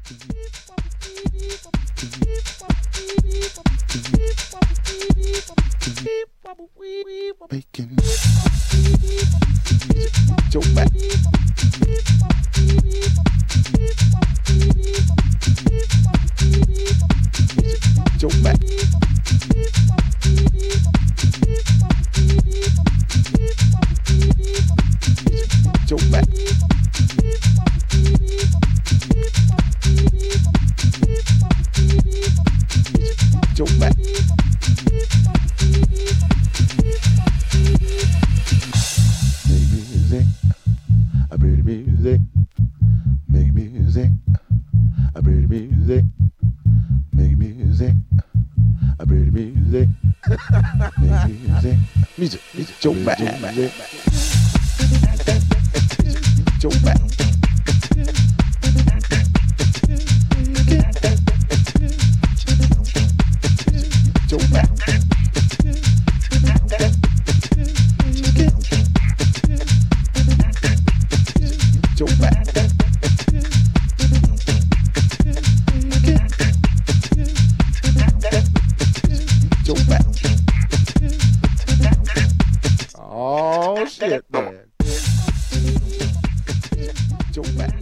Making Joe back. Joe back. Joe back. Joe back. Make music, I pretty music. Make music, I pretty music. Make music, I pretty music. Make music, music, music. Joe back, Joe back. Joe back. Joe back. Joe back. Oh shit, man. Joe back.